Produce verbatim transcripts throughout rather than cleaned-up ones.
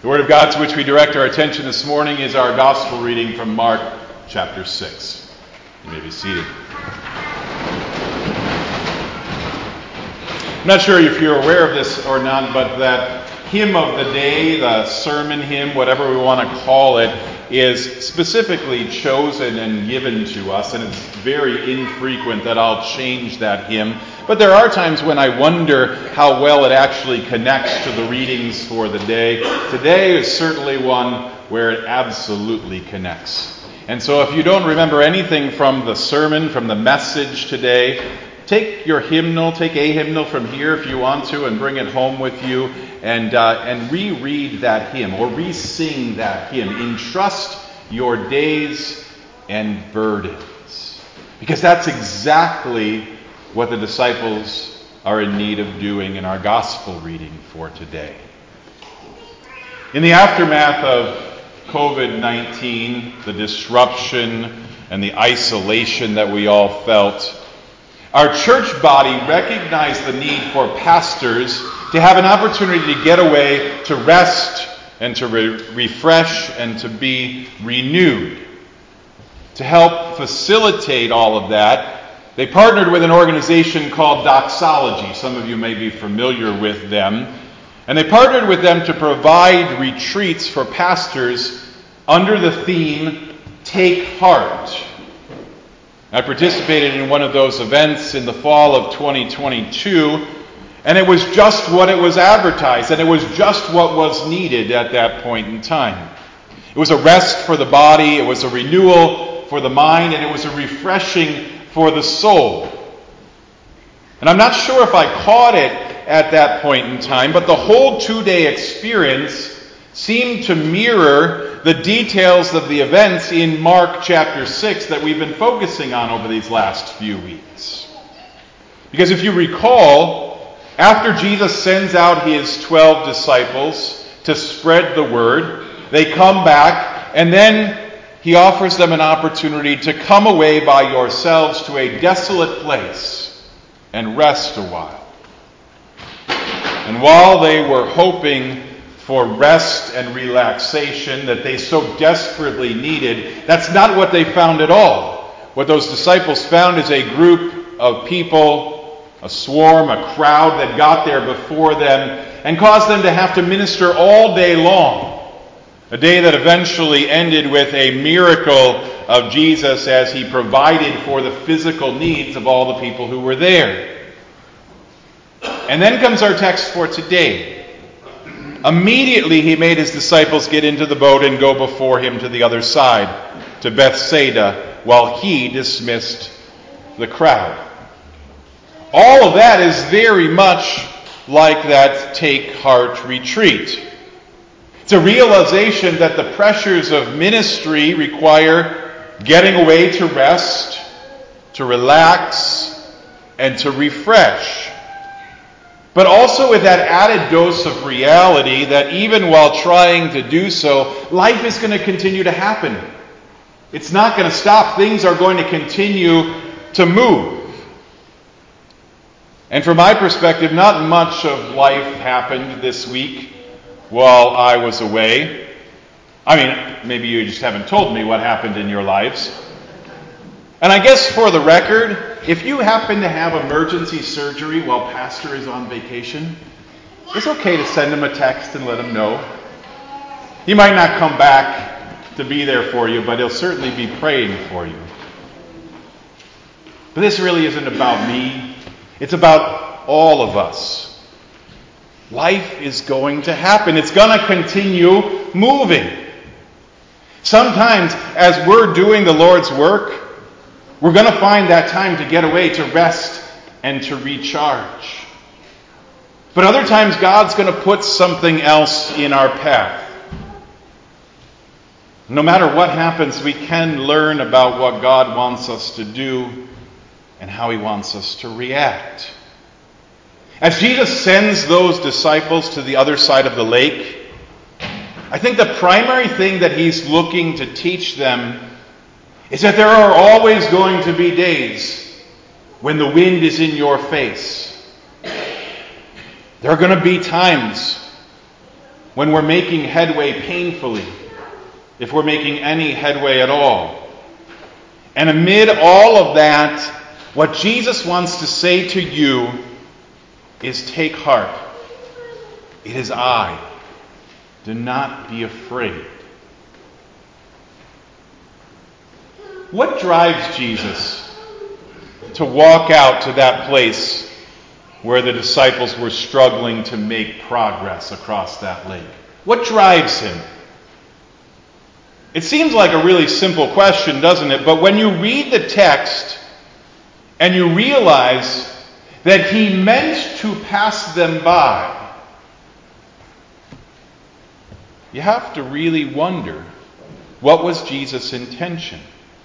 The Word of God to which we direct our attention this morning is our Gospel reading from Mark chapter six. You may be seated. I'm not sure if you're aware of this or not, but that hymn of the day, the sermon hymn, whatever we want to call it, is specifically chosen and given to us, and it's very infrequent that I'll change that hymn. But there are times when I wonder how well it actually connects to the readings for the day. Today is certainly one where it absolutely connects. And so if you don't remember anything from the sermon, from the message today, take your hymnal, take a hymnal from here if you want to, and bring it home with you, and uh, and reread that hymn, or re-sing that hymn. Entrust your days and burdens. Because that's exactly what the disciples are in need of doing in our gospel reading for today. In the aftermath of covid nineteen, the disruption and the isolation that we all felt, our church body recognized the need for pastors to have an opportunity to get away, to rest, and to re- refresh, and to be renewed. To help facilitate all of that, they partnered with an organization called Doxology. Some of you may be familiar with them. And they partnered with them to provide retreats for pastors under the theme, Take Heart. I participated in one of those events in the fall of twenty twenty-two, and it was just what it was advertised, and it was just what was needed at that point in time. It was a rest for the body, it was a renewal for the mind, and it was a refreshing for the soul. And I'm not sure if I caught it at that point in time, but the whole two-day experience seemed to mirror the details of the events in Mark chapter six that we've been focusing on over these last few weeks. Because if you recall, after Jesus sends out his twelve disciples to spread the word, they come back, and then he offers them an opportunity to come away by yourselves to a desolate place and rest a while. And while they were hoping for rest and relaxation that they so desperately needed, that's not what they found at all. What those disciples found is a group of people, a swarm, a crowd that got there before them and caused them to have to minister all day long. A day that eventually ended with a miracle of Jesus as he provided for the physical needs of all the people who were there. And then comes our text for today. Immediately he made his disciples get into the boat and go before him to the other side, to Bethsaida, while he dismissed the crowd. All of that is very much like that Take Heart retreat. It's a realization that the pressures of ministry require getting away to rest, to relax, and to refresh. But also with that added dose of reality that even while trying to do so, life is going to continue to happen. It's not going to stop. Things are going to continue to move. And from my perspective, not much of life happened this week while I was away. I mean, maybe you just haven't told me what happened in your lives. And I guess for the record, if you happen to have emergency surgery while Pastor is on vacation, it's okay to send him a text and let him know. He might not come back to be there for you, but he'll certainly be praying for you. But this really isn't about me. It's about all of us. Life is going to happen. It's going to continue moving. Sometimes, as we're doing the Lord's work, we're going to find that time to get away, to rest, and to recharge. But other times, God's going to put something else in our path. No matter what happens, we can learn about what God wants us to do and how he wants us to react. As Jesus sends those disciples to the other side of the lake, I think the primary thing that he's looking to teach them is that there are always going to be days when the wind is in your face. There are going to be times when we're making headway painfully, if we're making any headway at all. And amid all of that, what Jesus wants to say to you is, take heart. It is I. Do not be afraid. What drives Jesus to walk out to that place where the disciples were struggling to make progress across that lake? What drives him? It seems like a really simple question, doesn't it? But when you read the text and you realize that he meant to pass them by, you have to really wonder, what was Jesus' intention?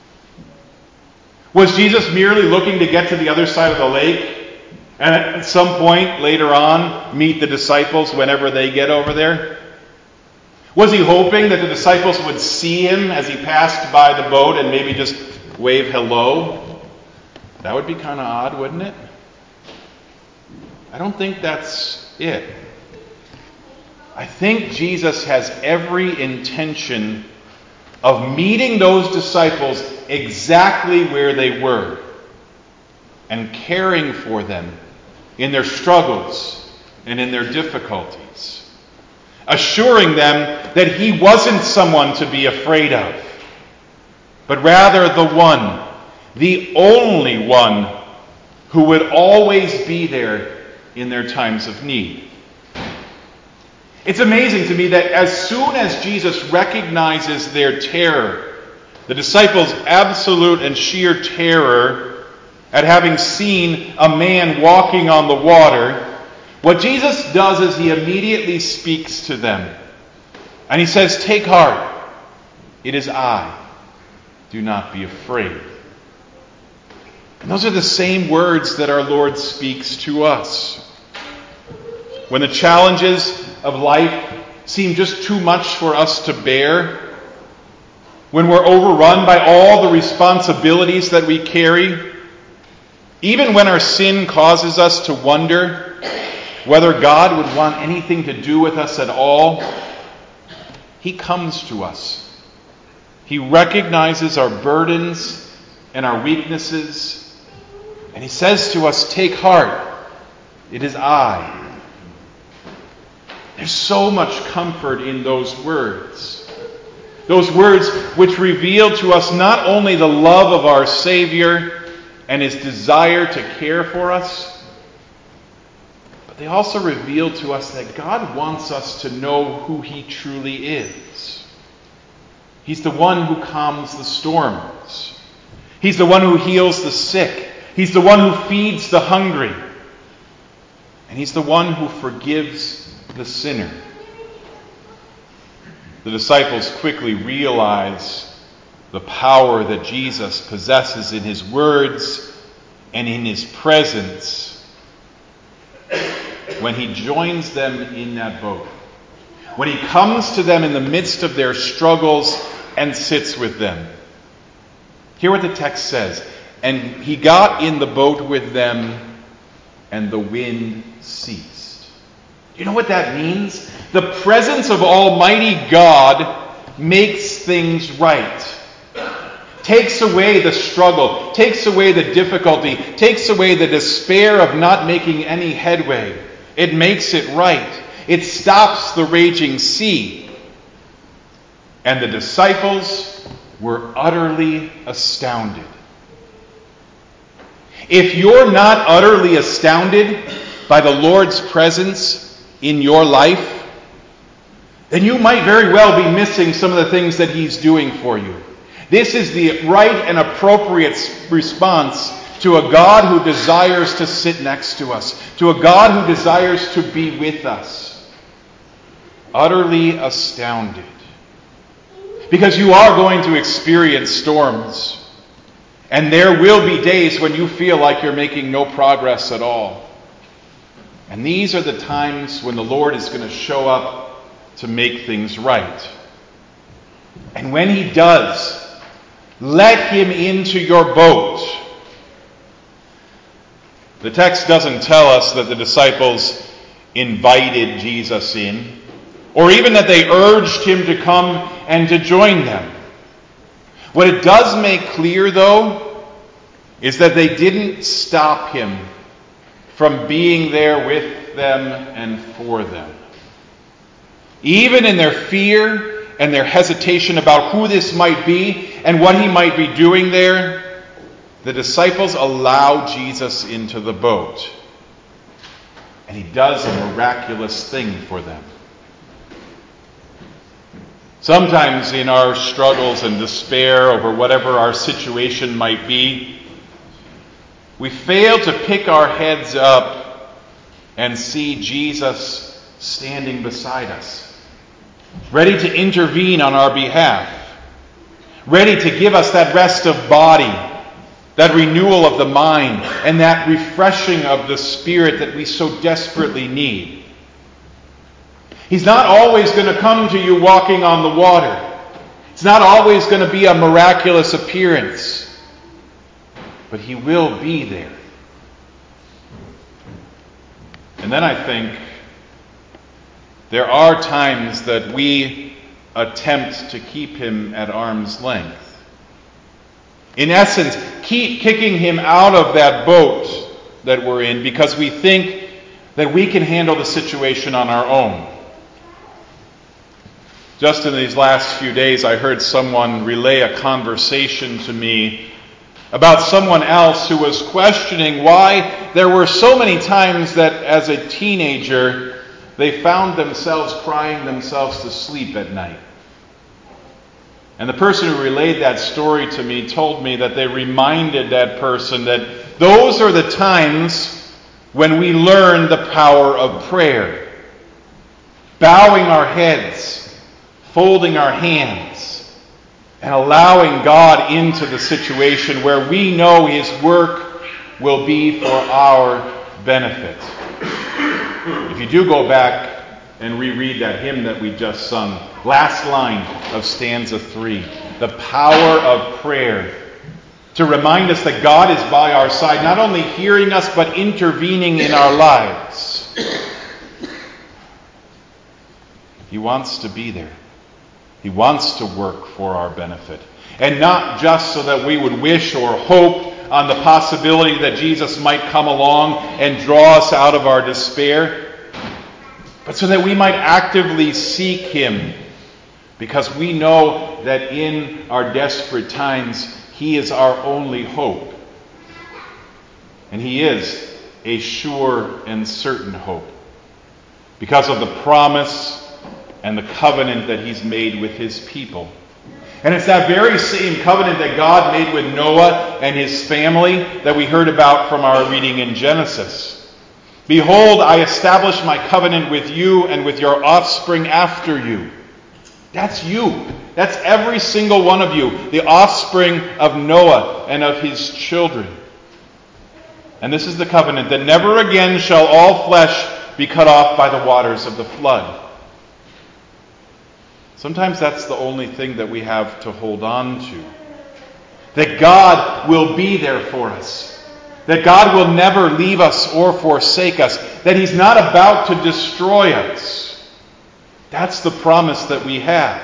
Was Jesus merely looking to get to the other side of the lake and at some point later on meet the disciples whenever they get over there? Was he hoping that the disciples would see him as he passed by the boat and maybe just wave hello? That would be kind of odd, wouldn't it? I don't think that's it. I think Jesus has every intention of meeting those disciples exactly where they were and caring for them in their struggles and in their difficulties, assuring them that he wasn't someone to be afraid of, but rather the one, the only one, who would always be there in their times of need. It's amazing to me that as soon as Jesus recognizes their terror, the disciples' absolute and sheer terror at having seen a man walking on the water, what Jesus does is he immediately speaks to them. And he says, take heart, it is I. Do not be afraid. And those are the same words that our Lord speaks to us. When the challenges of life seem just too much for us to bear, when we're overrun by all the responsibilities that we carry, even when our sin causes us to wonder whether God would want anything to do with us at all, he comes to us. He recognizes our burdens and our weaknesses, and he says to us, take heart, it is I. There's so much comfort in those words. Those words which reveal to us not only the love of our Savior and his desire to care for us, but they also reveal to us that God wants us to know who he truly is. He's the one who calms the storms. He's the one who heals the sick. He's the one who feeds the hungry. And he's the one who forgives the sinner. The disciples quickly realize the power that Jesus possesses in his words and in his presence when he joins them in that boat. When he comes to them in the midst of their struggles and sits with them. Hear what the text says. And he got in the boat with them, and the wind ceased. You know what that means? The presence of Almighty God makes things right. Takes away the struggle, takes away the difficulty, takes away the despair of not making any headway. It makes it right. It stops the raging sea. And the disciples were utterly astounded. If you're not utterly astounded by the Lord's presence in your life, then you might very well be missing some of the things that he's doing for you. This is the right and appropriate response to a God who desires to sit next to us, to a God who desires to be with us. Utterly astounded. Because you are going to experience storms. And there will be days when you feel like you're making no progress at all. And these are the times when the Lord is going to show up to make things right. And when he does, let him into your boat. The text doesn't tell us that the disciples invited Jesus in. or even that they urged him to come and to join them. What it does make clear, though, is that they didn't stop him from being there with them and for them. Even in their fear and their hesitation about who this might be and what he might be doing there, the disciples allow Jesus into the boat. And he does a miraculous thing for them. Sometimes in our struggles and despair over whatever our situation might be, we fail to pick our heads up and see Jesus standing beside us, ready to intervene on our behalf, ready to give us that rest of body, that renewal of the mind, and that refreshing of the spirit that we so desperately need. He's not always going to come to you walking on the water. It's not always going to be a miraculous appearance. But he will be there. And then I think there are times that we attempt to keep him at arm's length. In essence, keep kicking him out of that boat that we're in because we think that we can handle the situation on our own. Just in these last few days, I heard someone relay a conversation to me about someone else who was questioning why there were so many times that as a teenager they found themselves crying themselves to sleep at night. And the person who relayed that story to me told me that they reminded that person that those are the times when we learn the power of prayer. Bowing our heads, folding our hands, and allowing God into the situation where we know his work will be for our benefit. If you do go back and reread that hymn that we just sung, last line of stanza three, the power of prayer, to remind us that God is by our side, not only hearing us, but intervening in our lives. He wants to be there. He wants to work for our benefit. And not just so that we would wish or hope on the possibility that Jesus might come along and draw us out of our despair, but so that we might actively seek him, because we know that in our desperate times, he is our only hope. And he is a sure and certain hope, because of the promise and the covenant that he's made with his people. And it's that very same covenant that God made with Noah and his family that we heard about from our reading in Genesis. Behold, I establish my covenant with you and with your offspring after you. That's you. That's every single one of you, the offspring of Noah and of his children. And this is the covenant, that never again shall all flesh be cut off by the waters of the flood. Sometimes that's the only thing that we have to hold on to. That God will be there for us. That God will never leave us or forsake us. That he's not about to destroy us. That's the promise that we have.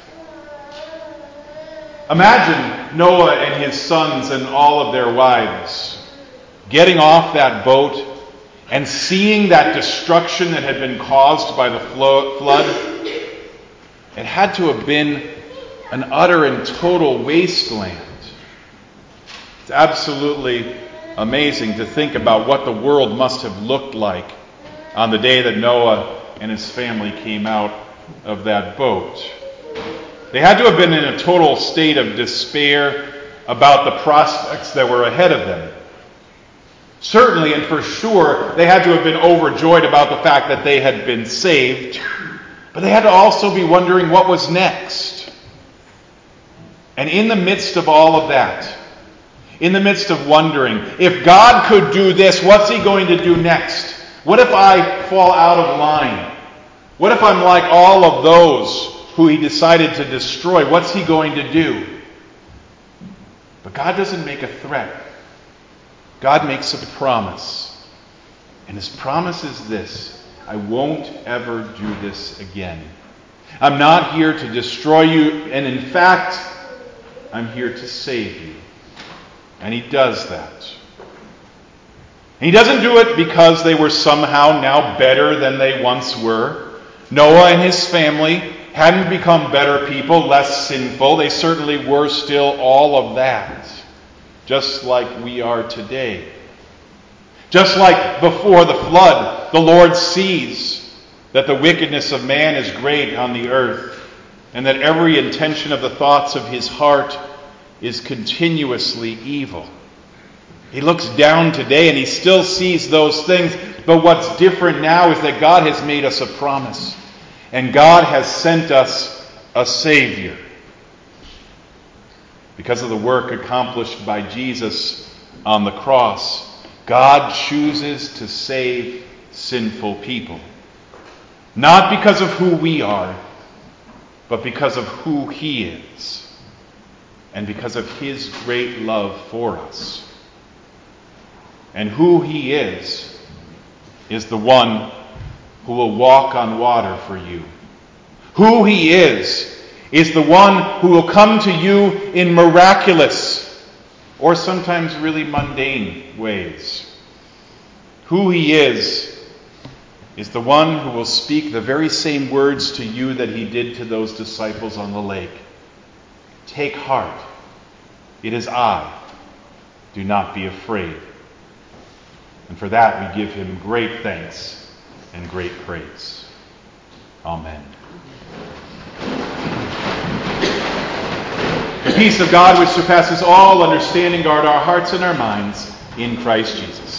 Imagine Noah and his sons and all of their wives getting off that boat and seeing that destruction that had been caused by the flood. It had to have been an utter and total wasteland. It's absolutely amazing to think about what the world must have looked like on the day that Noah and his family came out of that boat. They had to have been in a total state of despair about the prospects that were ahead of them. Certainly and for sure, they had to have been overjoyed about the fact that they had been saved. But they had to also be wondering what was next. And in the midst of all of that, in the midst of wondering, if God could do this, what's he going to do next? What if I fall out of line? What if I'm like all of those who he decided to destroy? What's he going to do? But God doesn't make a threat. God makes a promise. And his promise is this: I won't ever do this again. I'm not here to destroy you, and in fact, I'm here to save you. And he does that. He doesn't do it because they were somehow now better than they once were. Noah and his family hadn't become better people, less sinful. They certainly were still all of that, just like we are today. Just like before the flood, the Lord sees that the wickedness of man is great on the earth, and that every intention of the thoughts of his heart is continuously evil. He looks down today and he still sees those things, but what's different now is that God has made us a promise, and God has sent us a Savior. Because of the work accomplished by Jesus on the cross, God chooses to save sinful people. Not because of who we are, but because of who he is, and because of his great love for us. And who he is, is the one who will walk on water for you. Who he is, is the one who will come to you in miraculous, or sometimes really mundane ways. Who he is, is the one who will speak the very same words to you that he did to those disciples on the lake. Take heart. It is I. Do not be afraid. And for that we give him great thanks and great praise. Amen. The peace of God which surpasses all understanding guard our hearts and our minds in Christ Jesus.